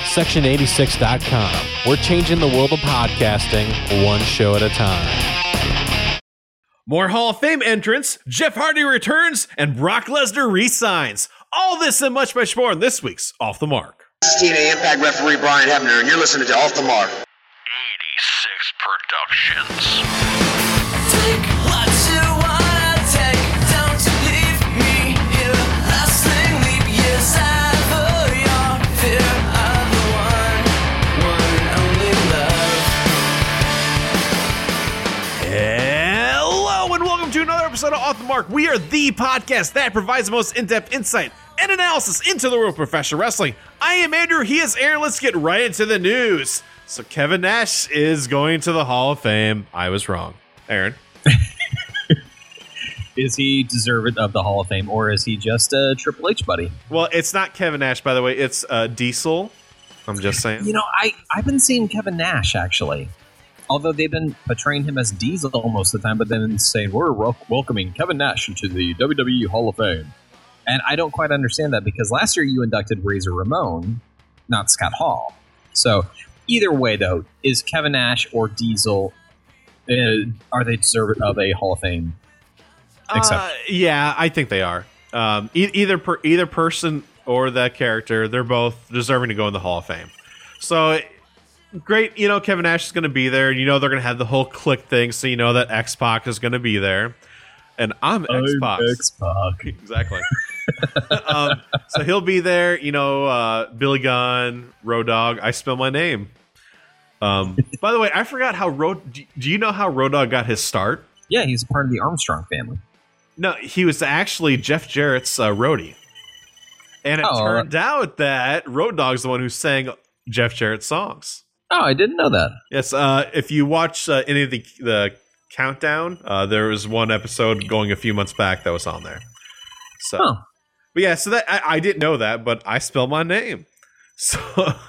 Section86.com. We're changing the world of podcasting one show at a time. More Hall of Fame entrants, Jeff Hardy returns, and Brock Lesnar re-signs. All this and much more in this week's Off the Mark. This is TNA Impact referee Brian Hebner, and you're listening to Off the Mark. 86 Productions. Take what you wanna take, don't leave me here. Lasting leap years ever, your fear of the one and only love. Hello and welcome to another episode of Off the Mark. We are the podcast that provides the most in-depth insight and analysis into the world of professional wrestling. I am Andrew, he is Aaron. Let's get right into the news. So Kevin Nash is going to the Hall of Fame. I was wrong. Aaron? Is he deserving of the Hall of Fame, or is he just a Triple H buddy? Well, it's not Kevin Nash, by the way. It's Diesel. I'm just saying. You know, I've been seeing Kevin Nash, actually. Although they've been portraying him as Diesel most of the time, but then saying, we're welcoming Kevin Nash into the WWE Hall of Fame. And I don't quite understand that, because last year you inducted Razor Ramon, not Scott Hall. So either way, though, is Kevin Nash or Diesel, are they deserving of a Hall of Fame? Yeah, I think they are. Either person or that character, they're both deserving to go in the Hall of Fame. So great, you know, Kevin Nash is going to be there. You know they're going to have the whole click thing, so you know that X-Pac is going to be there. And I'm X-Pac. Exactly. So he'll be there. You know, Billy Gunn, Road Dogg. I spell my name. By the way, I forgot how do you know how Road Dogg got his start? Yeah, he's part of the Armstrong family. No, he was actually Jeff Jarrett's roadie. And it turned out that Road Dogg's the one who sang Jeff Jarrett's songs. Oh, I didn't know that. Yes, if you watch any of the countdown, there was one episode going a few months back that was on there. So, but yeah, so that I didn't know that, but I spelled my name. So,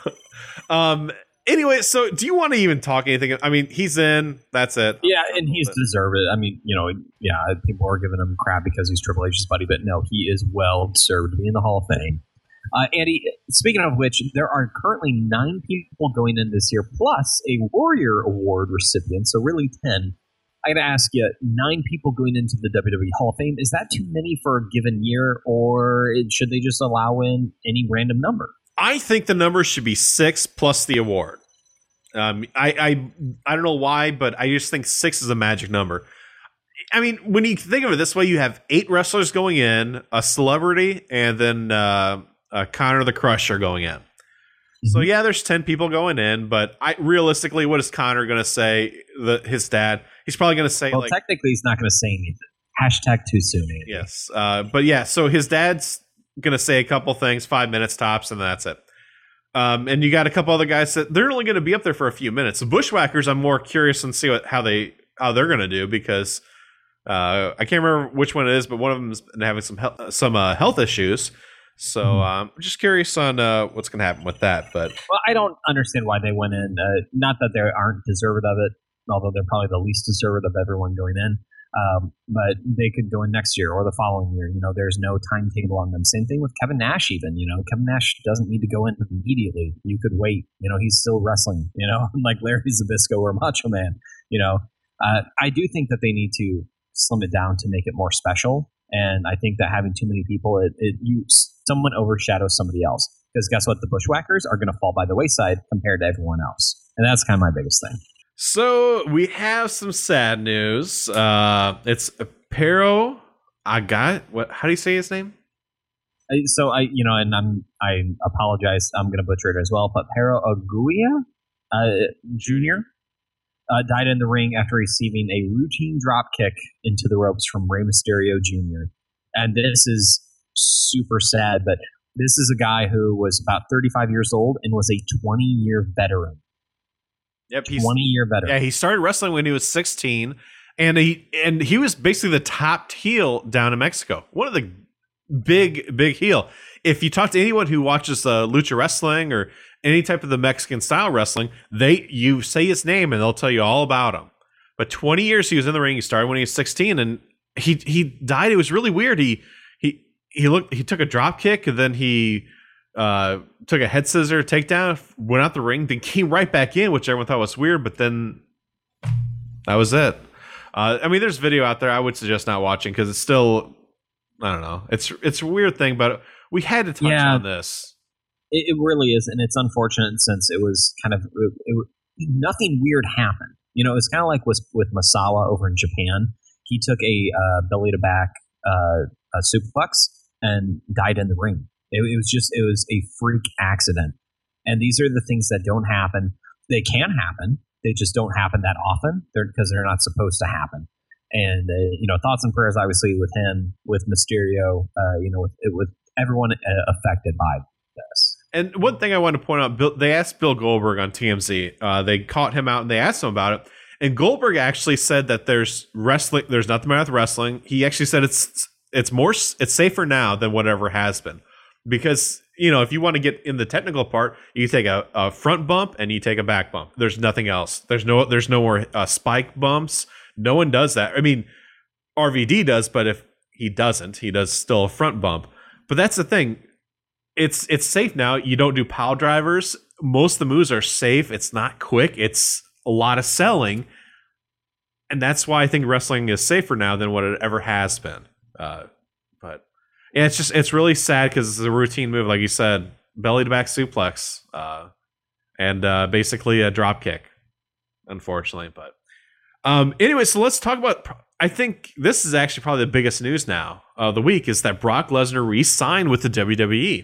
anyway, so do you want to even talk anything? I mean, he's in. That's it. Yeah, and he's deserved it. I mean, you know, yeah, people are giving him crap because he's Triple H's buddy, but no, he is well deserved to be in the Hall of Fame. Andy, speaking of which, there are currently 9 people going in this year, plus a Warrior Award recipient, so really 10. I got to ask you, 9 people going into the WWE Hall of Fame, is that too many for a given year, or should they just allow in any random number? I think the number should be 6 plus the award. I don't know why, but I just think 6 is a magic number. I mean, when you think of it this way, you have 8 wrestlers going in, a celebrity, and then Connor the Crusher going in. So yeah, there's 10 people going in, but realistically, what is Connor going to say? His dad, he's probably going to say, well, technically, he's not going to say anything. Hashtag too soon. Andy. Yes, but yeah, so his dad's going to say a couple things, 5 minutes tops, and that's it. And you got a couple other guys that they're only going to be up there for a few minutes. The Bushwhackers, I'm more curious and see how they're going to do, because I can't remember which one it is, but one of them is having some health issues. So I'm just curious on what's going to happen with that. But well, I don't understand why they went in. Not that they aren't deserved of it, although they're probably the least deserved of everyone going in. But they could go in next year or the following year. You know, there's no timetable on them. Same thing with Kevin Nash even. You know, Kevin Nash doesn't need to go in immediately. You could wait. You know, he's still wrestling, you know, like Larry Zbyszko or Macho Man. You know, I do think that they need to slim it down to make it more special. And I think that having too many people, someone overshadows somebody else. Because guess what? The Bushwhackers are going to fall by the wayside compared to everyone else. And that's kind of my biggest thing. So we have some sad news. It's Pero Agat. How do you say his name? I apologize. I'm going to butcher it as well. But Pero Aguia Jr. Died in the ring after receiving a routine drop kick into the ropes from Rey Mysterio Jr. And this is super sad, but this is a guy who was about 35 years old and was a 20-year veteran. Yep, 20-year veteran. Yeah, he started wrestling when he was 16, and he was basically the top heel down in Mexico. One of the big heel. If you talk to anyone who watches lucha wrestling or any type of the Mexican style wrestling, you say his name and they'll tell you all about him. But 20 years he was in the ring. He started when he was 16, and he died. It was really weird. He took a drop kick, and then he took a head scissor takedown, went out the ring, then came right back in, which everyone thought was weird, but then that was it. I mean, there's video out there I would suggest not watching because it's still, I don't know. It's a weird thing, but we had to touch on this. It really is, and it's unfortunate since it was kind of nothing weird happened. You know, it's kind of like with Masawa over in Japan. He took a belly to back a suplex and died in the ring. It was a freak accident, and these are the things that don't happen. They can happen. They just don't happen that often. Because they're not supposed to happen. And thoughts and prayers, obviously, with him, with Mysterio, with everyone affected by this. And one thing I want to point out, they asked Bill Goldberg on TMZ. They caught him out and they asked him about it. And Goldberg actually said that there's wrestling. There's nothing wrong with wrestling. He actually said it's safer now than whatever has been, because if you want to get in the technical part, you take a front bump and you take a back bump. There's nothing else. There's no more spike bumps. No one does that. I mean, RVD does, but if he doesn't, he does still a front bump. But that's the thing. It's safe now. You don't do pile drivers. Most of the moves are safe. It's not quick. It's a lot of selling. And that's why I think wrestling is safer now than what it ever has been. But yeah, it's really sad because it's a routine move, like you said, belly to back suplex, and basically a drop kick, unfortunately. But anyway, so let's talk about. I think this is actually probably the biggest news now of the week is that Brock Lesnar re-signed with the WWE.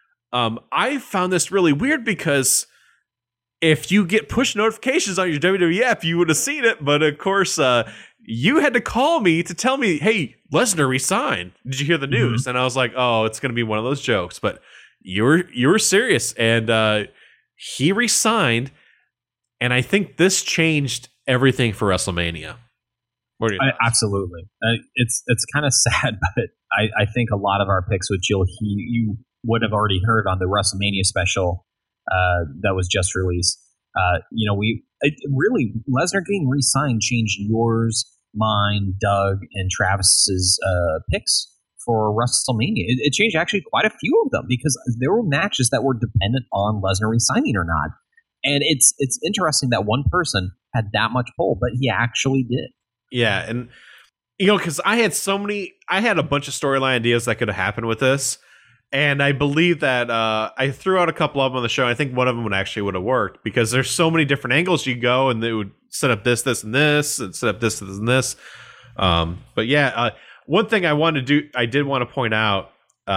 I found this really weird because if you get push notifications on your WWE app, you would have seen it. But of course, you had to call me to tell me, hey, Lesnar re-signed. Did you hear the news? And I was like, oh, it's going to be one of those jokes. But you were serious. And he re-signed. And I think this changed everything for WrestleMania. What do you think? Absolutely. It's kind of sad, but I think a lot of our picks, which you would have already heard on the WrestleMania special that was just released. Really Lesnar getting re-signed changed yours, mine, Doug, and Travis's picks for WrestleMania. It changed actually quite a few of them because there were matches that were dependent on Lesnar re-signing or not. And it's interesting that one person had that much pull, but he actually did. Yeah, and because I had a bunch of storyline ideas that could have happened with this. And I believe that I threw out a couple of them on the show. I think one of them would have worked because there's so many different angles you go, and they would set up this, and this, and set up this, and this. But yeah, one thing I did want to point out,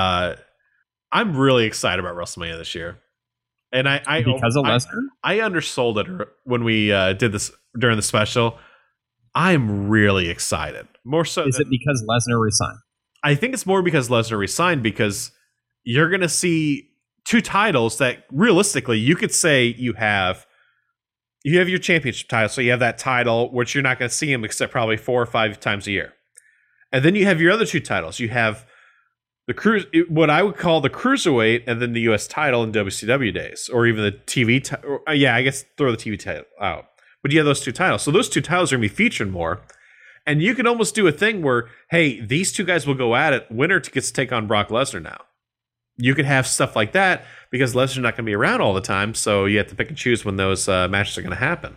I'm really excited about WrestleMania this year. And because of Lesnar? I undersold it when we did this during the special. I'm really excited. More so. Is it because Lesnar resigned? I think it's more because Lesnar resigned because you're going to see two titles that realistically you could say you have your championship title. So you have that title, which you're not going to see him except probably 4 or 5 times a year. And then you have your other two titles. You have what I would call the cruiserweight, and then the U.S. title in WCW days, or even the TV. I guess throw the TV title out. But you have those two titles. So those two titles are going to be featured more. And you can almost do a thing where, hey, these two guys will go at it. Winner gets to take on Brock Lesnar now. You could have stuff like that because Lesnar's not going to be around all the time. So you have to pick and choose when those matches are going to happen.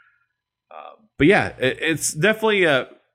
But yeah, it's definitely.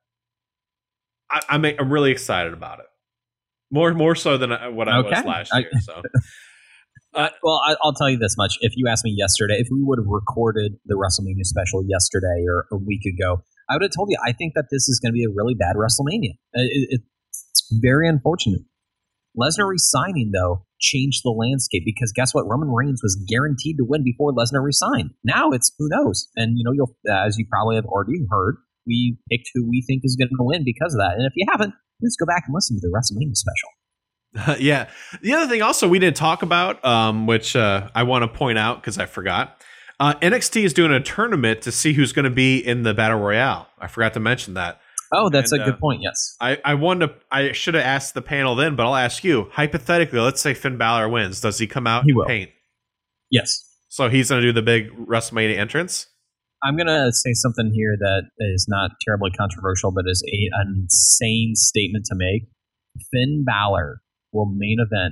I'm really excited about it. More so than what I was last year. So. Well, I'll tell you this much. If you asked me yesterday, if we would have recorded the WrestleMania special yesterday or a week ago, I would have told you I think that this is going to be a really bad WrestleMania. It's very unfortunate. Lesnar resigning, though, changed the landscape because guess what? Roman Reigns was guaranteed to win before Lesnar resigned. Now it's who knows. And, you'll as you probably have already heard, we picked who we think is going to win because of that. And if you haven't, just go back and listen to the WrestleMania special. Yeah. The other thing also we didn't talk about, which I want to point out because I forgot, NXT is doing a tournament to see who's going to be in the Battle Royale. I forgot to mention that. Oh, that's a good point, yes. I should have asked the panel then, but I'll ask you. Hypothetically, let's say Finn Balor wins. Does he come out and paint? Yes. So he's going to do the big WrestleMania entrance? I'm going to say something here that is not terribly controversial, but is an insane statement to make. Finn Balor will main event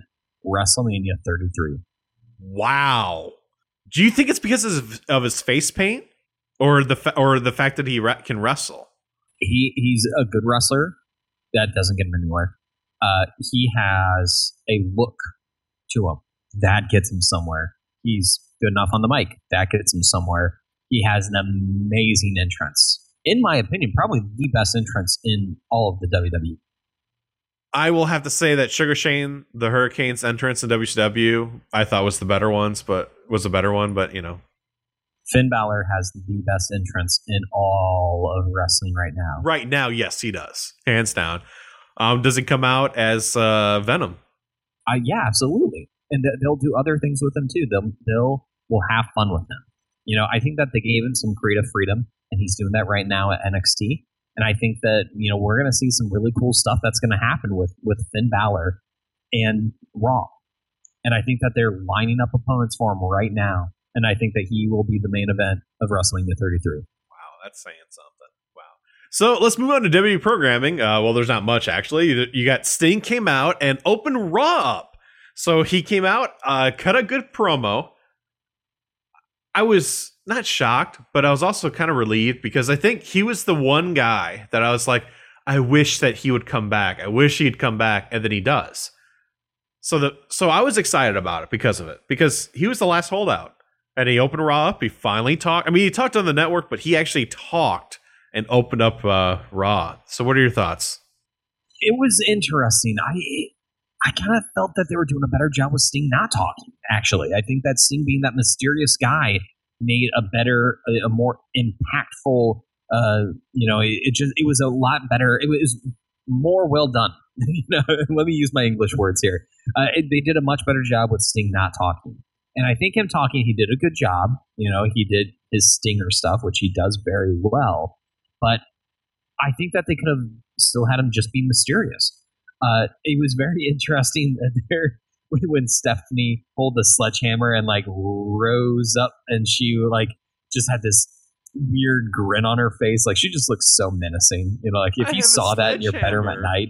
WrestleMania 33. Wow. Do you think it's because of his face paint, or the fact that he can wrestle? He's a good wrestler. That doesn't get him anywhere. He has a look to him that gets him somewhere. He's good enough on the mic. That gets him somewhere. He has an amazing entrance. In my opinion, probably the best entrance in all of the WWE. I will have to say that Sugar Shane, the Hurricane's entrance in WCW, I thought was the better one, but you know. Finn Balor has the best entrance in all of wrestling right now. Right now, yes, he does. Hands down. Does he come out as Venom? Yeah, absolutely. And they'll do other things with him too. Will have fun with him. You know, I think that they gave him some creative freedom, and he's doing that right now at NXT. And I think that, you know, we're going to see some really cool stuff that's going to happen with Finn Balor and Raw. And I think that they're lining up opponents for him right now. And I think that he will be the main event of WrestleMania 33. Wow, that's saying something. Wow. So let's move on to WWE programming. Well, there's not much, actually. You got Sting came out and opened Raw up. So he came out, cut a good promo. I was not shocked, but I was also kind of relieved because I think he was the one guy that I was like, I wish that he would come back. I wish he'd come back, and then he does. So I was excited about it because of it, because he was the last holdout, and he opened Raw up. He finally talked. I mean, he talked on the network, but he actually talked and opened up Raw. So what are your thoughts? It was interesting. I kind of felt that they were doing a better job with Sting not talking, actually. I think that Sting being that mysterious guy made a more impactful, it was a lot better. It was more well done. Let me use my English words here. They did a much better job with Sting not talking. And I think him talking, he did a good job. You know, he did his Stinger stuff, which he does very well. But I think that they could have still had him just be mysterious. It was very interesting there when Stephanie pulled the sledgehammer and like rose up, and she like just had this weird grin on her face. Like she just looks so menacing. You know, like if you saw that in your bedroom at night,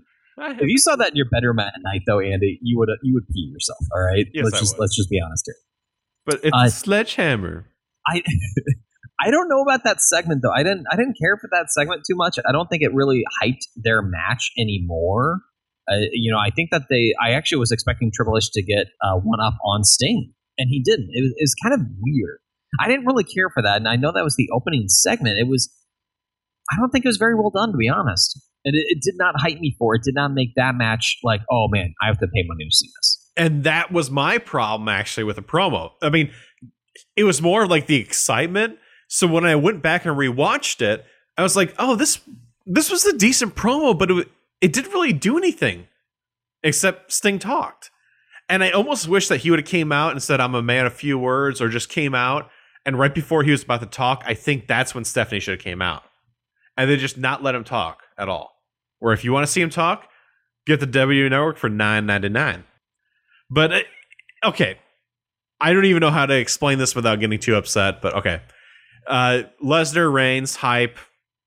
though, Andy, you would pee yourself. All right, yes, let's just be honest here. But it's a sledgehammer. I don't know about that segment though. I didn't care for that segment too much. I don't think it really hyped their match anymore. I think that I actually was expecting Triple H to get one up on Sting, and he didn't. It was kind of weird. I didn't really care for that, and I know that was the opening segment. I don't think it was very well done, to be honest. And it did not hype me for it. It did not make that match like, oh man, I have to pay money to see this. And that was my problem actually with the promo. I mean, it was more like the excitement. So when I went back and rewatched it, I was like, oh, this was a decent promo, but it didn't really do anything except Sting talked. And I almost wish that he would have came out and said, I'm a man of few words, or just came out. And right before he was about to talk, I think that's when Stephanie should have came out. And they just not let him talk at all. Or if you want to see him talk, get the WWE Network for $9.99. But, okay. I don't even know how to explain this without getting too upset, but okay. Lesnar, Reigns, hype.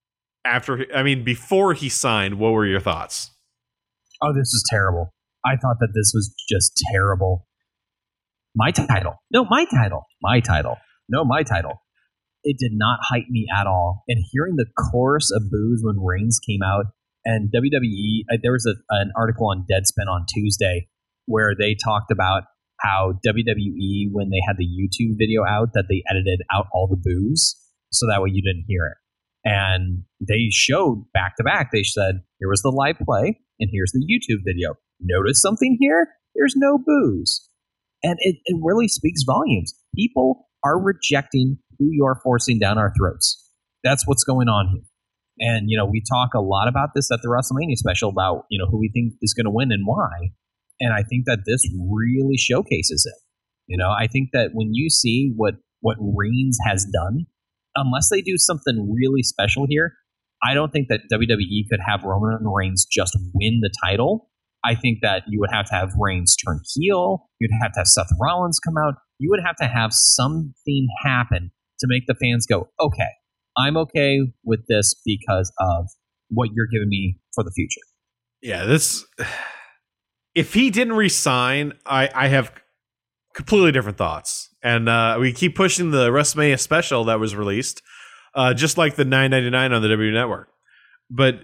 Before he signed, what were your thoughts? Oh, this is terrible. I thought that this was just terrible. My title. No, my title. My title. No, my title. It did not hype me at all. And hearing the chorus of boos when Reigns came out, and WWE, there was an article on Deadspin on Tuesday where they talked about how WWE, when they had the YouTube video out, that they edited out all the boos so that way you didn't hear it. And they showed back to back. They said, here was the live play, and here's the YouTube video. Notice something here? There's no boos. And it really speaks volumes. People are rejecting who you're forcing down our throats. That's what's going on here. And, we talk a lot about this at the WrestleMania special about, who we think is going to win and why. And I think that this really showcases it. I think that when you see what Reigns has done, unless they do something really special here, I don't think that WWE could have Roman Reigns just win the title. I think that you would have to have Reigns turn heel. You'd have to have Seth Rollins come out. You would have to have something happen to make the fans go, okay, I'm okay with this because of what you're giving me for the future. Yeah, this... if he didn't resign, I have completely different thoughts. And we keep pushing the WrestleMania special that was released, just like the $9.99 on the WWE Network. But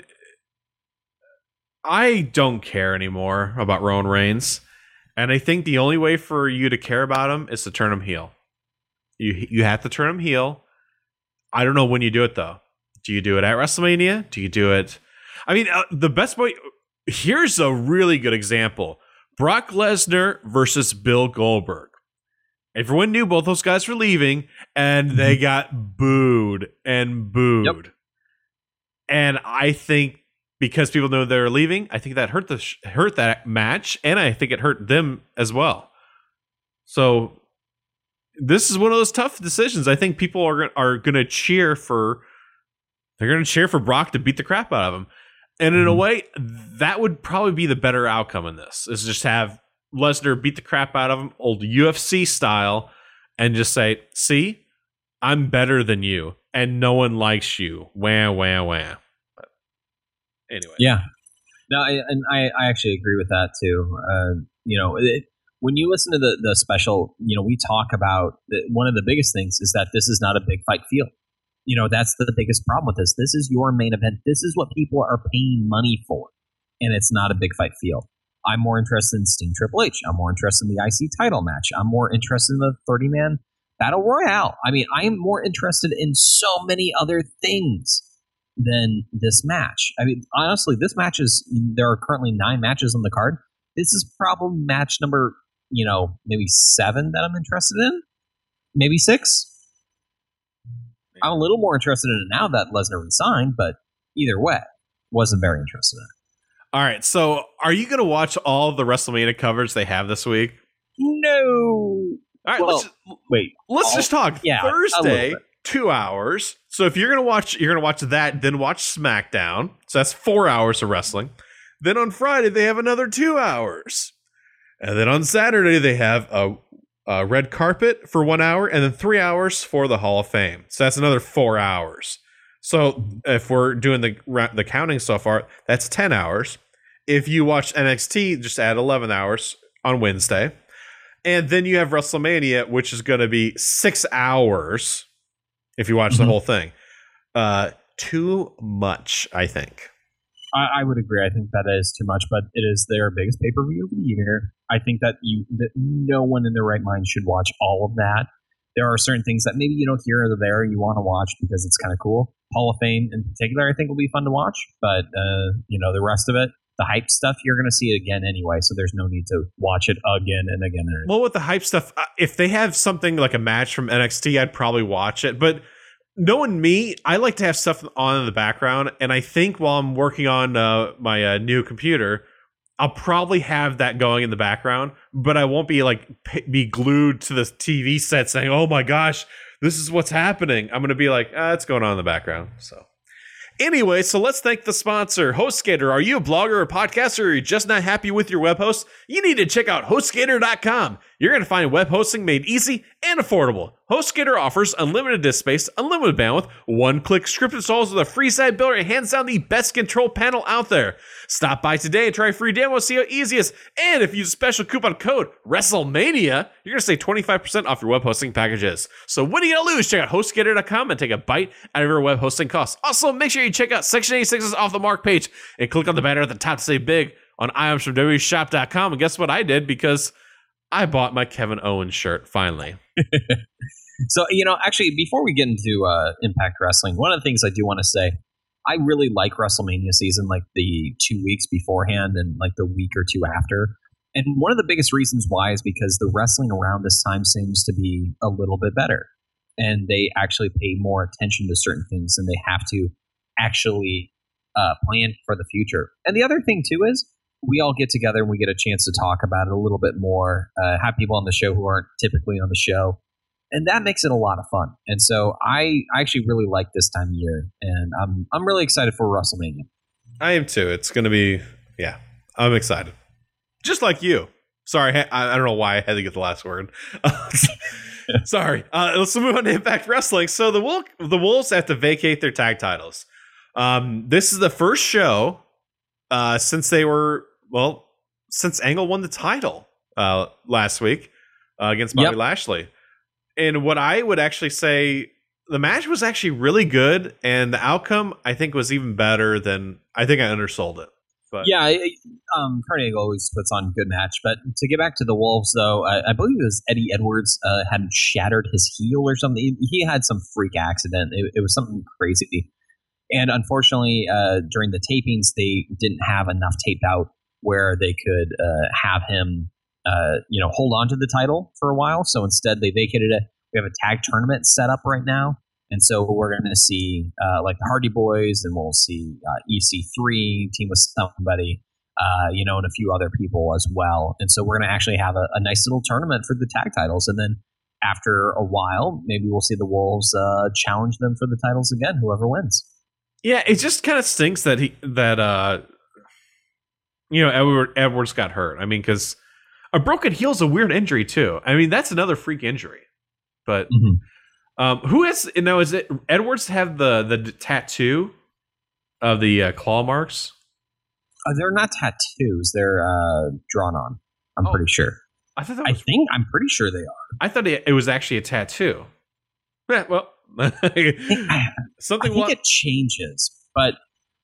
I don't care anymore about Roman Reigns. And I think the only way for you to care about him is to turn him heel. You have to turn him heel. I don't know when you do it, though. Do you do it at WrestleMania? Do you do it... I mean, the best way... Here's a really good example. Brock Lesnar versus Bill Goldberg. Everyone knew both those guys were leaving, and they got booed and booed. Yep. And I think because people know they're leaving, I think that hurt that match, and I think it hurt them as well. So this is one of those tough decisions. I think people are going to cheer for Brock to beat the crap out of him. And in a way, that would probably be the better outcome in this, is just have Lesnar beat the crap out of him, old UFC style, and just say, see, I'm better than you, and no one likes you. Wah, wah, wah. But anyway. Yeah. No, I actually agree with that, too. When you listen to the special, we talk about one of the biggest things is that this is not a big fight feel. That's the biggest problem with this. This is your main event. This is what people are paying money for. And it's not a big fight feel. I'm more interested in Sting Triple H. I'm more interested in the IC title match. I'm more interested in the 30-man battle royale. I mean, I am more interested in so many other things than this match. I mean, honestly, this match there are currently 9 matches on the card. This is probably match number, maybe 7 that I'm interested in. Maybe 6. I'm a little more interested in it now that Lesnar resigned, but either way, wasn't very interested in it. All right, so are you going to watch all the WrestleMania coverage they have this week? No. All right, let's just talk. Yeah, Thursday, 2 hours. So if you're going to watch that, then watch SmackDown. So that's 4 hours of wrestling. Then on Friday they have another 2 hours, and then on Saturday they have a red carpet for 1 hour, and then 3 hours for the Hall of Fame. So that's another 4 hours. So if we're doing the counting so far, that's 10 hours. If you watch NXT, just add 11 hours on Wednesday. And then you have WrestleMania, which is going to be 6 hours if you watch the whole thing. Too much, I think. I would agree. I think that is too much, but it is their biggest pay-per-view of the year. I think that no one in their right mind should watch all of that. There are certain things that maybe you don't hear or there you want to watch because it's kind of cool. Hall of Fame in particular, I think, will be fun to watch, but the rest of it, the hype stuff, you're going to see it again anyway, so there's no need to watch it again and again. Well, with the hype stuff, if they have something like a match from NXT, I'd probably watch it, but knowing me, I like to have stuff on in the background, and I think while I'm working on my new computer, I'll probably have that going in the background, but I won't be glued to the TV set saying, "Oh my gosh, this is what's happening." I'm going to be like, "It's going on in the background." So anyway, so let's thank the sponsor, HostGator. Are you a blogger or podcaster, or are you just not happy with your web host? You need to check out HostGator.com. You're going to find web hosting made easy and affordable. HostGator offers unlimited disk space, unlimited bandwidth, one-click script installs with a free site builder, and hands down the best control panel out there. Stop by today and try a free demo, see how easy it is. And if you use special coupon code WrestleMania, you're going to save 25% off your web hosting packages. So what are you going to lose? Check out HostGator.com and take a bite out of your web hosting costs. Also, make sure you check out Section 86's Off the Mark page and click on the banner at the top to save big on itemsfromwshop.com. And guess what I did? Because I bought my Kevin Owens shirt, finally. So, actually, before we get into Impact Wrestling, one of the things I do want to say, I really like WrestleMania season, like the 2 weeks beforehand and like the week or two after. And one of the biggest reasons why is because the wrestling around this time seems to be a little bit better. And they actually pay more attention to certain things, and they have to actually plan for the future. And the other thing, too, is we all get together and we get a chance to talk about it a little bit more, have people on the show who aren't typically on the show. And that makes it a lot of fun. And so I actually really like this time of year, and I'm really excited for WrestleMania. I am too. It's going to be, I'm excited. Just like you. Sorry, I don't know why I had to get the last word. Sorry. Let's move on to Impact Wrestling. So the Wolves have to vacate their tag titles. This is the first show since they were, since Angle won the title last week against Bobby Lashley. And what I would actually say, the match was actually really good, and the outcome I think was even better than I think I undersold it. But yeah, Kurt Angle always puts on a good match. But to get back to the Wolves, though, I believe it was Eddie Edwards had shattered his heel or something. He had some freak accident. It was something crazy. And unfortunately, during the tapings, they didn't have enough taped out where they could have him, hold on to the title for a while. So instead, they vacated it. We have a tag tournament set up right now. And so we're going to see like the Hardy Boys, and we'll see EC3 team with somebody, and a few other people as well. And so we're going to actually have a nice little tournament for the tag titles. And then after a while, maybe we'll see the Wolves challenge them for the titles again, whoever wins. Yeah, it just kind of stinks that Edwards got hurt. I mean, because a broken heel is a weird injury too. I mean, that's another freak injury. But who has now? Is it Edwards have the tattoo of the claw marks? They're not tattoos; they're drawn on. I'm pretty sure. I'm pretty sure they are. I thought it was actually a tattoo. Yeah, well, something. I think it changes, but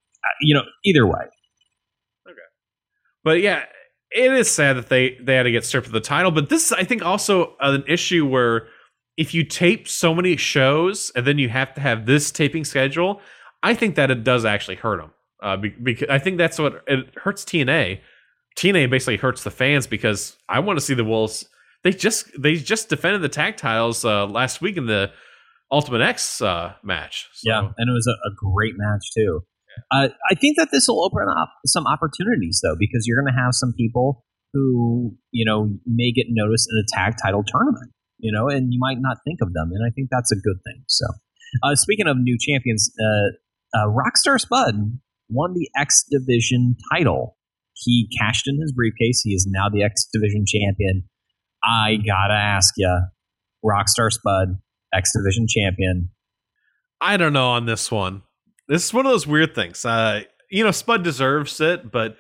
either way. Okay, but yeah, it is sad that they had to get stripped of the title. But this is, I think, also an issue where if you tape so many shows and then you have to have this taping schedule, I think that it does actually hurt them. Because I think that's what it hurts TNA. TNA basically hurts the fans because I want to see the Wolves. They just defended the tag titles last week in the Ultimate X match. So. Yeah, and it was a great match too. I think that this will open up some opportunities though, because you're going to have some people who may get noticed in a tag title tournament. And you might not think of them, and I think that's a good thing. So, speaking of new champions, Rockstar Spud won the X Division title. He cashed in his briefcase. He is now the X Division champion. I gotta ask you, Rockstar Spud, X Division champion. I don't know on this one. This is one of those weird things. Spud deserves it, but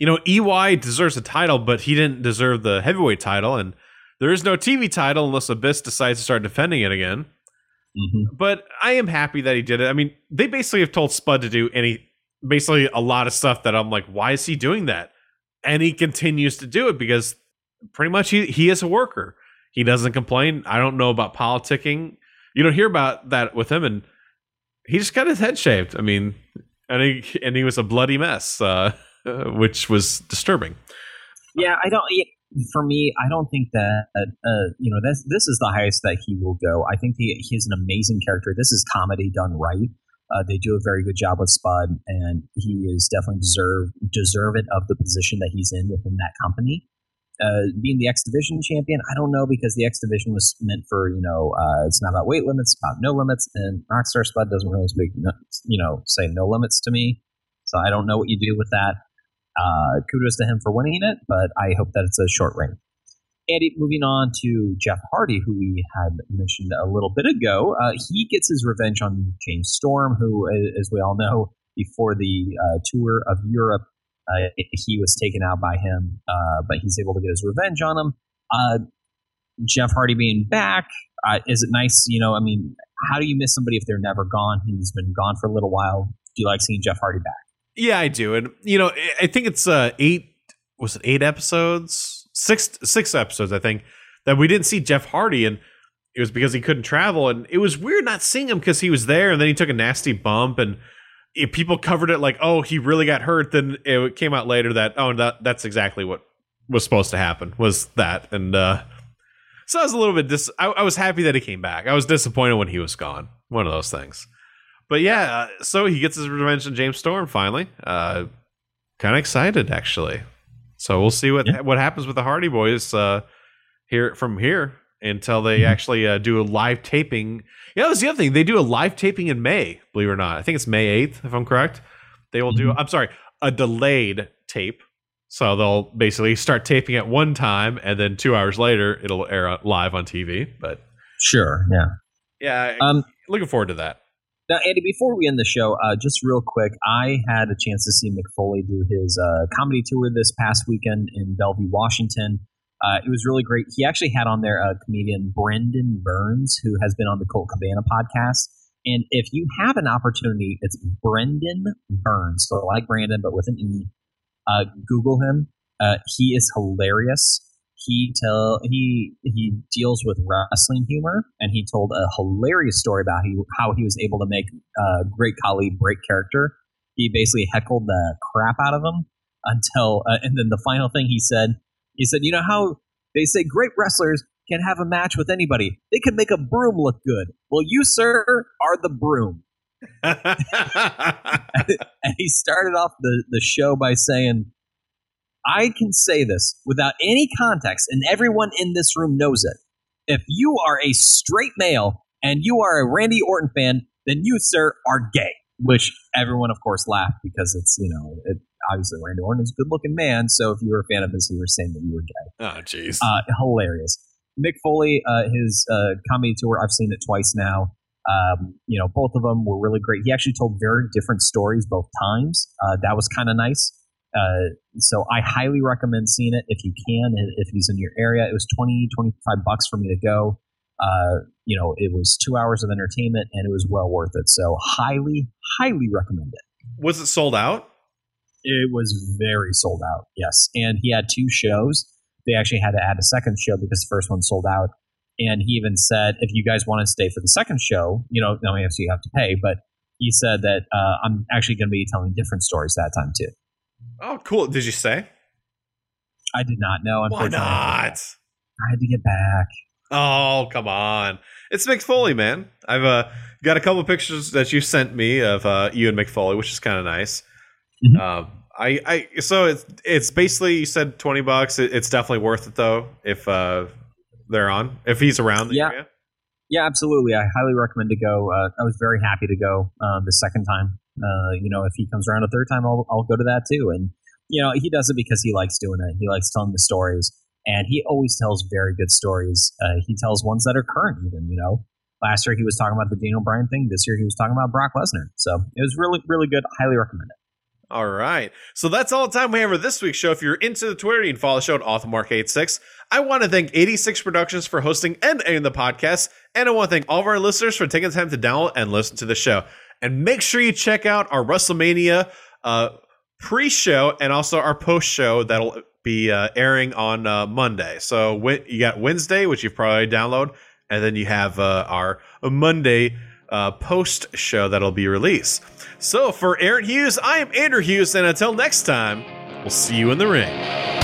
EY deserves a title, but he didn't deserve the heavyweight title, and there is no TV title unless Abyss decides to start defending it again. Mm-hmm. But I am happy that he did it. I mean, they basically have told Spud to do basically a lot of stuff that I'm like, why is he doing that? And he continues to do it because pretty much he is a worker. He doesn't complain. I don't know about politicking. You don't hear about that with him, and he just got his head shaved. I mean, and he was a bloody mess, which was disturbing. Yeah, for me, I don't think that this is the highest that he will go. I think he's an amazing character. This is comedy done right. They do a very good job with Spud, and he is definitely deserving of the position that he's in within that company. Being the X Division champion, I don't know, because the X Division was meant for it's not about weight limits, it's about no limits, and Rockstar Spud doesn't really say no limits to me. So I don't know what you do with that. Kudos to him for winning it, but I hope that it's a short reign. Andy, moving on to Jeff Hardy, who we had mentioned a little bit ago. He gets his revenge on James Storm, who, as we all know, before the tour of Europe, he was taken out by him, but he's able to get his revenge on him. Jeff Hardy being back, is it nice? I mean, how do you miss somebody if they're never gone? He's been gone for a little while. Do you like seeing Jeff Hardy back? Yeah, I do. And, I think it's 8 episodes? 6 episodes, I think, that we didn't see Jeff Hardy, and it was because he couldn't travel. And it was weird not seeing him because he was there, and then he took a nasty bump, and people covered it like, oh, he really got hurt. Then it came out later that, that's exactly what was supposed to happen, was that. And so I was a little bit I was happy that he came back. I was disappointed when he was gone. One of those things. But yeah, so he gets his revenge on James Storm finally. Kind of excited, actually. So we'll see what happens with the Hardy Boys here until they actually do a live taping. Yeah, that was the other thing. They do a live taping in May, believe it or not. I think it's May 8th, if I'm correct. They will do, a delayed tape. So they'll basically start taping at one time, and then 2 hours later, it'll air live on TV. But sure, yeah. Yeah, looking forward to that. Now, Andy, before we end the show, just real quick, I had a chance to see Mick Foley do his comedy tour this past weekend in Bellevue, Washington. It was really great. He actually had on there a comedian, Brendan Burns, who has been on the Colt Cabana podcast. And if you have an opportunity, it's Brendan Burns, so like Brandon, but with an E. Google him. He is hilarious. He deals with wrestling humor, and he told a hilarious story about how he was able to make Great Khali break character. He basically heckled the crap out of him until, and then the final thing he said, you know how they say great wrestlers can have a match with anybody? They can make a broom look good. Well, you, sir, are the broom. And he started off the show by saying, I can say this without any context, and everyone in this room knows it. If you are a straight male and you are a Randy Orton fan, then you, sir, are gay. Which everyone, of course, laughed because it's, obviously Randy Orton is a good-looking man, so if you were a fan of his, you were saying that you were gay. Oh, jeez. Hilarious. Mick Foley, his comedy tour, I've seen it twice now. Both of them were really great. He actually told very different stories both times. That was kind of nice. So I highly recommend seeing it if you can, if he's in your area. It was $25 for me to go. It was 2 hours of entertainment, and it was well worth it. So highly, highly recommend it. Was it sold out? It was very sold out, yes. And he had 2 shows. They actually had to add a second show because the first one sold out. And he even said, if you guys want to stay for the second show, obviously you have to pay, but he said that I'm actually going to be telling different stories that time too. Oh, cool. Did you say? I did not know. Why not? I had to get back. Oh, come on. It's Mick Foley, man. I've got a couple of pictures that you sent me of you and Mick Foley, which is kind of nice. Mm-hmm. So it's basically, you said $20. It's definitely worth it though if they're on, if he's around the area. Yeah, absolutely. I highly recommend to go. I was very happy to go the second time. If he comes around a third time, I'll go to that too. And he does it because he likes doing it. He likes telling the stories, and he always tells very good stories. He tells ones that are current, even. Last year he was talking about the Daniel Bryan thing. This year he was talking about Brock Lesnar. So it was really, really good. Highly recommend it. All right. So that's all the time we have for this week's show. If you're into the Twitter, you can follow the show at AuthMark86. I want to thank 86 Productions for hosting and editing the podcast. And I want to thank all of our listeners for taking the time to download and listen to the show. And make sure you check out our WrestleMania pre-show and also our post-show that'll be airing on Monday. So you got Wednesday, which you've probably downloaded, and then you have our Monday post show that'll be released. So for Aaron Hughes, I am Andrew Hughes, and until next time, we'll see you in the ring.